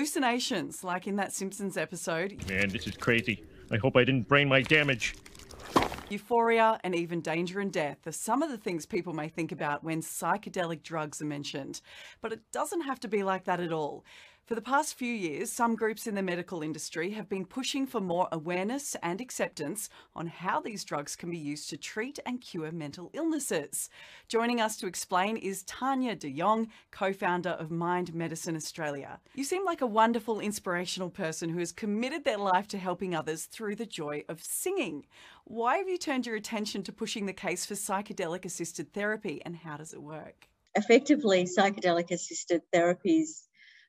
hallucinations, like in that Simpsons episode. Man, this is crazy. I hope I didn't brain my damage. Euphoria and even danger and death are some of the things people may think about when psychedelic drugs are mentioned. But it doesn't have to be like that at all. For the past few years, some groups in the medical industry have been pushing for more awareness and acceptance on how these drugs can be used to treat and cure mental illnesses. Joining us to explain is Tanya de Jong, co-founder of Mind Medicine Australia. You seem like a wonderful, inspirational person who has committed their life to helping others through the joy of singing. Why have you turned your attention to pushing the case for psychedelic-assisted therapy, and how does it work? Effectively, psychedelic-assisted therapies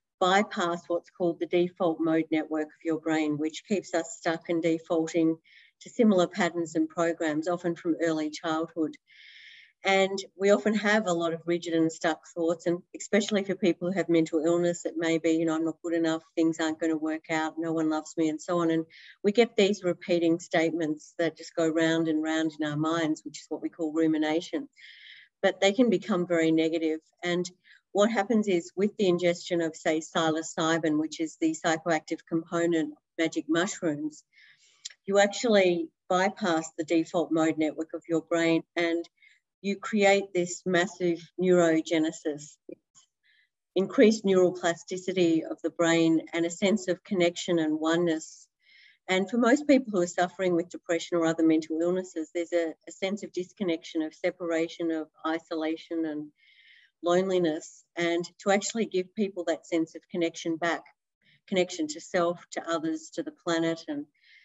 bypass what's called the default mode network of your brain, which keeps us stuck and defaulting to similar patterns and programs, often from early childhood. And we often have a lot of rigid and stuck thoughts, and especially for people who have mental illness, it may be, I'm not good enough, things aren't going to work out, no one loves me, and so on. And we get these repeating statements that just go round and round in our minds, which is what we call rumination. But they can become very negative. And what happens is, with the ingestion of, say, psilocybin, which is the psychoactive component of magic mushrooms, you actually bypass the default mode network of your brain and you create this massive neurogenesis, increased neural plasticity of the brain and a sense of connection and oneness. And for most people who are suffering with depression or other mental illnesses, there's a sense of disconnection, of separation, of isolation and loneliness, and to actually give people that sense of connection back, connection to self, to others, to the planet, and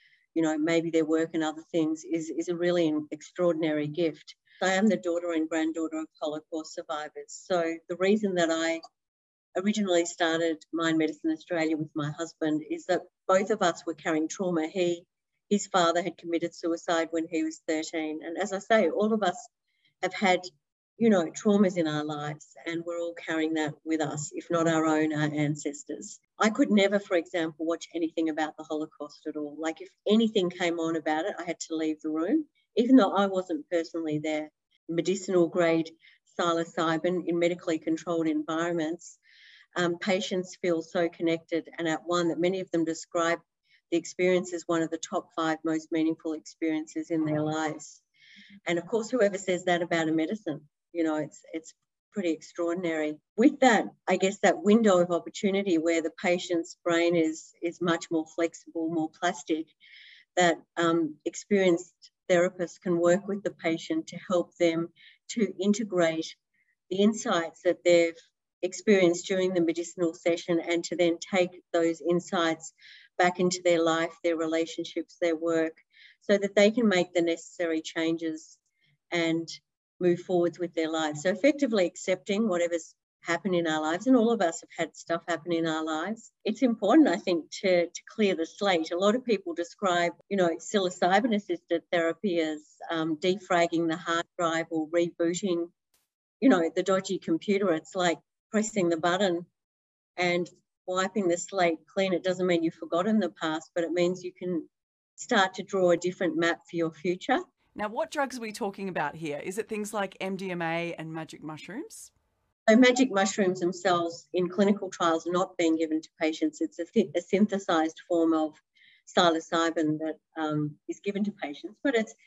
maybe their work and other things is a really extraordinary gift. I am the daughter and granddaughter of Holocaust survivors. So the reason that I originally started Mind Medicine Australia with my husband is that both of us were carrying trauma. His father had committed suicide when he was 13. And as I say, all of us have had traumas in our lives, and we're all carrying that with us, if not our own, our ancestors. I could never, for example, watch anything about the Holocaust at all. Like, if anything came on about it, I had to leave the room, even though I wasn't personally there. Medicinal grade psilocybin in medically controlled environments, patients feel so connected and at one that many of them describe the experience as one of the top 5 most meaningful experiences in their lives. And of course, whoever says that about a medicine, it's pretty extraordinary. With that, I guess that window of opportunity where the patient's brain is much more flexible, more plastic, that experienced therapists can work with the patient to help them to integrate the insights that they've experienced during the medicinal session and to then take those insights back into their life, their relationships, their work, so that they can make the necessary changes and move forwards with their lives. So effectively accepting whatever's happened in our lives, and all of us have had stuff happen in our lives. It's important, I think, to clear the slate. A lot of people describe, psilocybin-assisted therapy as defragging the hard drive or rebooting, the dodgy computer. It's like pressing the button and wiping the slate clean. It doesn't mean you've forgotten the past, but it means you can start to draw a different map for your future. Now, what drugs are we talking about here? Is it things like MDMA and magic mushrooms? So magic mushrooms themselves in clinical trials are not being given to patients. It's a synthesized form of psilocybin that is given to patients, but it's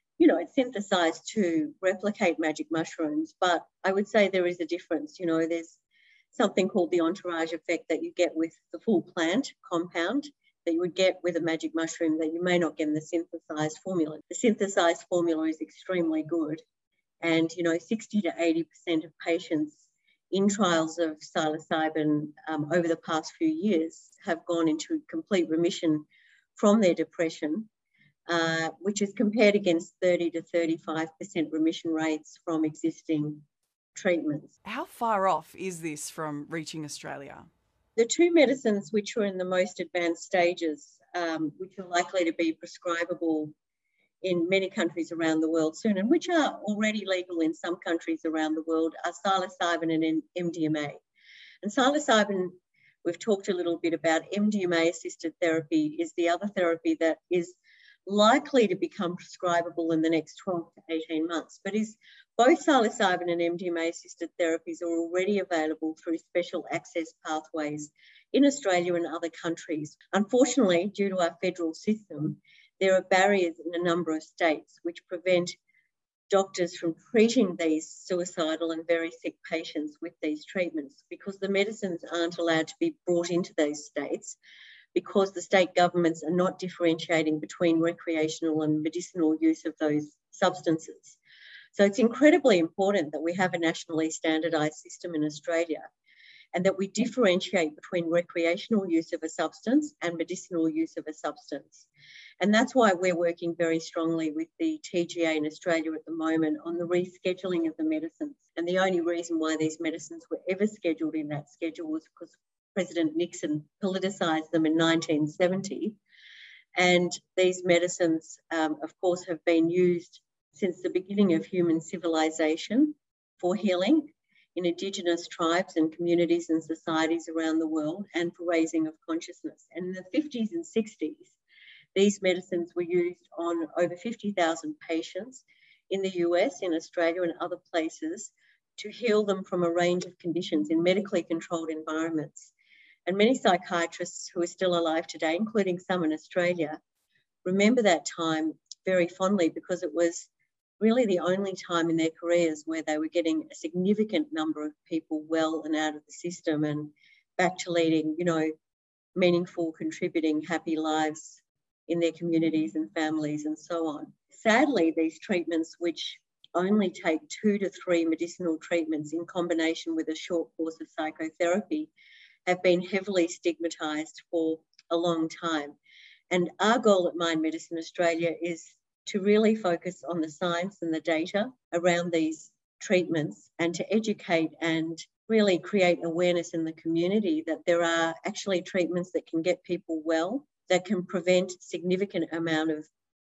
synthesized to replicate magic mushrooms. But I would say there is a difference. There's something called the entourage effect that you get with the full plant compound that you would get with a magic mushroom that you may not get in the synthesized formula. The synthesized formula is extremely good. And, 60 to 80% of patients in trials of psilocybin over the past few years have gone into complete remission from their depression, which is compared against 30 to 35% remission rates from existing treatments. How far off is this from reaching Australia? The 2 medicines which are in the most advanced stages, which are likely to be prescribable in many countries around the world soon, and which are already legal in some countries around the world, are psilocybin and MDMA. And psilocybin, we've talked a little bit about. MDMA-assisted therapy is the other therapy that is likely to become prescribable in the next 12 to 18 months. But both psilocybin and MDMA-assisted therapies are already available through special access pathways in Australia and other countries. Unfortunately, due to our federal system, there are barriers in a number of states which prevent doctors from treating these suicidal and very sick patients with these treatments, because the medicines aren't allowed to be brought into those states, because the state governments are not differentiating between recreational and medicinal use of those substances. So it's incredibly important that we have a nationally standardised system in Australia, and that we differentiate between recreational use of a substance and medicinal use of a substance. And that's why we're working very strongly with the TGA in Australia at the moment on the rescheduling of the medicines. And the only reason why these medicines were ever scheduled in that schedule was because President Nixon politicised them in 1970. And these medicines, of course, have been used since the beginning of human civilization for healing in Indigenous tribes and communities and societies around the world, and for raising of consciousness. And in the 50s and 60s, these medicines were used on over 50,000 patients in the US, in Australia and other places to heal them from a range of conditions in medically controlled environments. And many psychiatrists who are still alive today, including some in Australia, remember that time very fondly, because it was really the only time in their careers where they were getting a significant number of people well and out of the system and back to leading, meaningful, contributing, happy lives in their communities and families and so on. Sadly, these treatments, which only take 2 to 3 medicinal treatments in combination with a short course of psychotherapy, have been heavily stigmatised for a long time. And our goal at Mind Medicine Australia is to really focus on the science and the data around these treatments, and to educate and really create awareness in the community that there are actually treatments that can get people well, that can prevent significant amount of,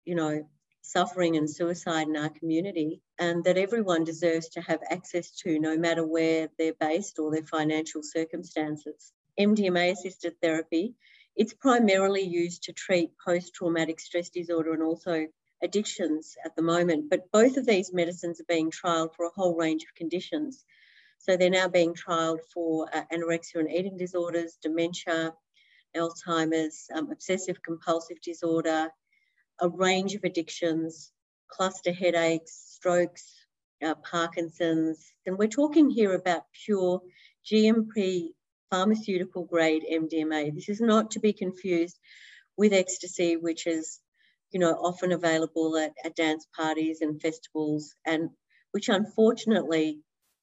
suffering and suicide in our community, and that everyone deserves to have access to, no matter where they're based or their financial circumstances. MDMA-assisted therapy, it's primarily used to treat post-traumatic stress disorder and also addictions at the moment, but both of these medicines are being trialled for a whole range of conditions. So they're now being trialled for anorexia and eating disorders, dementia, Alzheimer's, obsessive compulsive disorder, a range of addictions, cluster headaches, strokes, Parkinson's. And we're talking here about pure GMP pharmaceutical grade MDMA. This is not to be confused with ecstasy, which is often available at dance parties and festivals, and which unfortunately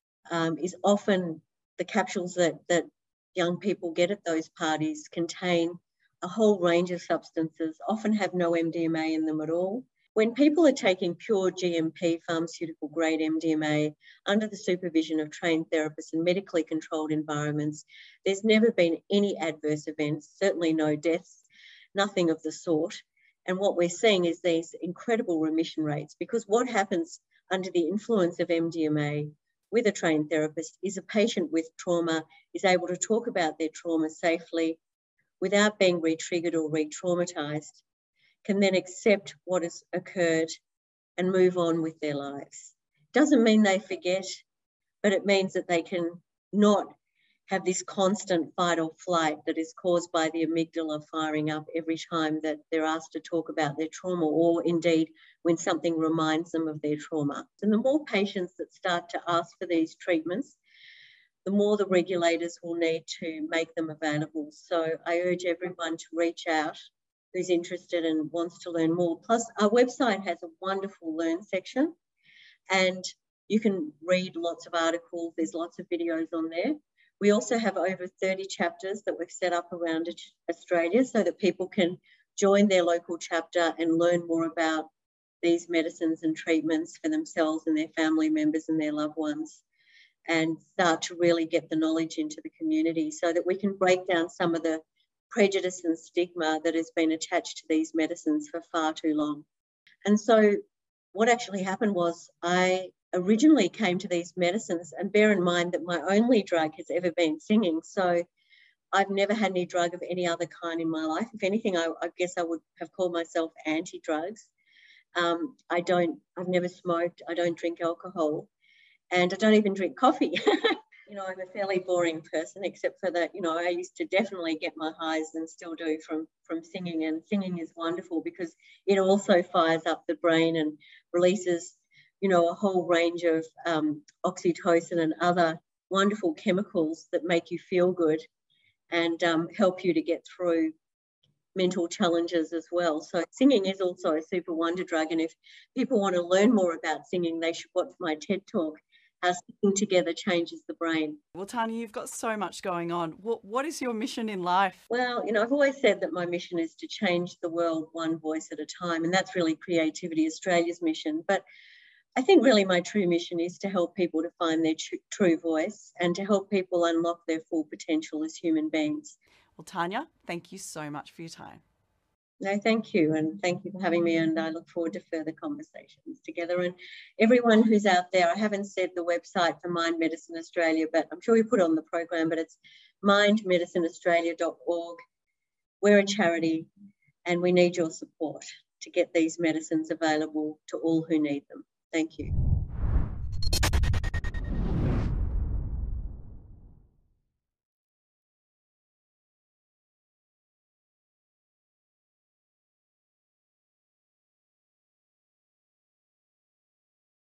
is often the capsules that young people get at those parties contain a whole range of substances, often have no MDMA in them at all. When people are taking pure GMP pharmaceutical grade MDMA under the supervision of trained therapists in medically controlled environments, there's never been any adverse events, certainly no deaths, nothing of the sort. And what we're seeing is these incredible remission rates, because what happens under the influence of MDMA with a trained therapist is a patient with trauma is able to talk about their trauma safely without being re-triggered or re-traumatized, can then accept what has occurred and move on with their lives. Doesn't mean they forget, but it means that they can not have this constant fight or flight that is caused by the amygdala firing up every time that they're asked to talk about their trauma, or indeed when something reminds them of their trauma. And the more patients that start to ask for these treatments, the more the regulators will need to make them available. So I urge everyone to reach out who's interested and wants to learn more. Plus, our website has a wonderful Learn section, and you can read lots of articles. There's lots of videos on there. We also have over 30 chapters that we've set up around Australia so that people can join their local chapter and learn more about these medicines and treatments for themselves and their family members and their loved ones, and start to really get the knowledge into the community so that we can break down some of the prejudice and stigma that has been attached to these medicines for far too long. And so what actually happened was I originally came to these medicines, and bear in mind that my only drug has ever been singing. So I've never had any drug of any other kind in my life. If anything, I guess I would have called myself anti-drugs. I've never smoked. I don't drink alcohol, and I don't even drink coffee. I'm a fairly boring person, except for that, I used to definitely get my highs and still do from singing. And singing is wonderful because it also fires up the brain and releases, a whole range of oxytocin and other wonderful chemicals that make you feel good and help you to get through mental challenges as well. So singing is also a super wonder drug. And if people want to learn more about singing, they should watch my TED Talk, How Singing Together Changes the Brain. Well, Tania, you've got so much going on. What is your mission in life? Well, I've always said that my mission is to change the world one voice at a time, and that's really Creativity Australia's mission. But I think really my true mission is to help people to find their true voice and to help people unlock their full potential as human beings. Well, Tania, thank you so much for your time. No, thank you. And thank you for having me. And I look forward to further conversations together. And everyone who's out there, I haven't said the website for Mind Medicine Australia, but I'm sure you put it on the program, but it's mindmedicineaustralia.org. We're a charity and we need your support to get these medicines available to all who need them. Thank you.